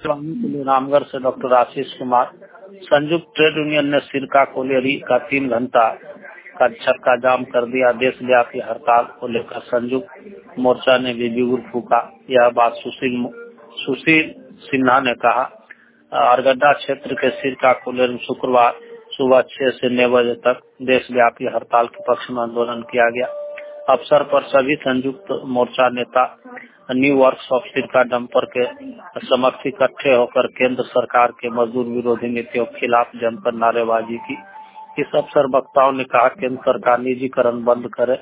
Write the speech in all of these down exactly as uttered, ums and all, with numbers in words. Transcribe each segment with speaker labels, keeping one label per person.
Speaker 1: स्वामी के लिए रामगढ़ से डॉक्टर आशीष कुमार। संयुक्त ट्रेड यूनियन ने सिरका कोलियरी का तीन घंटा का चक्का जाम कर दिया। देशव्यापी हड़ताल को लेकर संयुक्त मोर्चा ने भी बिगुल फूका। यह बात सुशील सुशील सिन्हा ने कहा। अरगड्डा क्षेत्र के सिरका कोलियरी में शुक्रवार सुबह छह से नौ बजे तक देशव्यापी हड़ताल के पक्ष में आंदोलन किया गया। अवसर पर सभी संयुक्त मोर्चा नेता न्यू वर्कशॉप सिरका डंपर के समक्ष इकट्ठे होकर केंद्र सरकार के मजदूर विरोधी नीतियों के खिलाफ जमकर नारेबाजी की। इस अवसर वक्ताओं ने कहा केंद्र सरकार निजीकरण बंद करे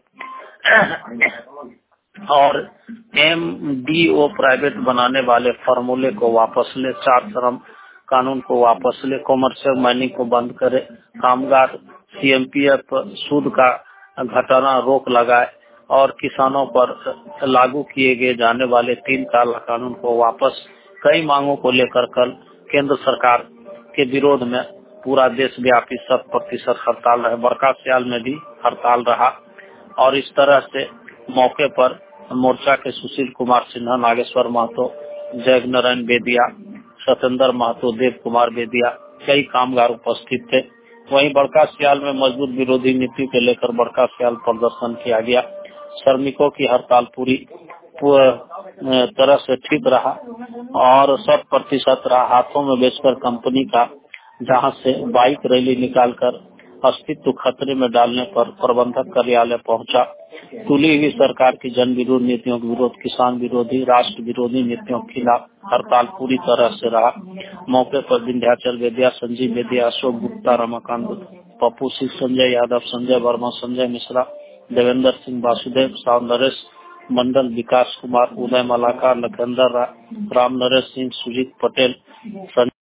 Speaker 1: और एमडीओ प्राइवेट बनाने वाले फॉर्मूले को वापस ले, चार श्रम कानून को वापस ले, कॉमर्शियल माइनिंग को बंद करे, कामगार सीएमपीएफ सूद का घटाना रोक लगाए और किसानों पर लागू किए गए जाने वाले तीन काला कानून को वापस। कई मांगों को लेकर कल केंद्र सरकार के विरोध में पूरा देशव्यापी शत प्रतिशत हड़ताल रहा। बरका सियाल में भी हड़ताल रहा और इस तरह से मौके पर मोर्चा के सुशील कुमार सिन्हा, नागेश्वर महतो, जय नारायण बेदिया, सत्येंद्र महतो, देव कुमार बेदिया, कई कामगार उपस्थित थे। वहीं बड़का सियाल में मजदूर विरोधी नीति को लेकर बड़का सियाल प्रदर्शन किया गया। श्रमिकों की हड़ताल पूरी तरह से ठीक रहा और शत प्रतिशत रहा। हाथों में बेचकर कंपनी का जहां से बाइक रैली निकालकर अस्तित्व खतरे में डालने पर प्रबंधक कार्यालय पहुंचा। तुली हुई सरकार की जन विरोधी नीतियों के विरोध, किसान विरोधी, राष्ट्र विरोधी नीतियों के खिलाफ हड़ताल पूरी तरह से रहा। मौके पर विंध्याचल बेदिया, संजीव बेदिया, अशोक गुप्ता, रमाकांत पप्पू सिंह, संजय यादव, संजय वर्मा, संजय मिश्रा, देवेंद्र सिंह, वासुदेव साव, नरेश मंडल, विकास कुमार, उदय मलाकार, लखेंद्र राम, नरेश सिंह, सुजीत पटेल,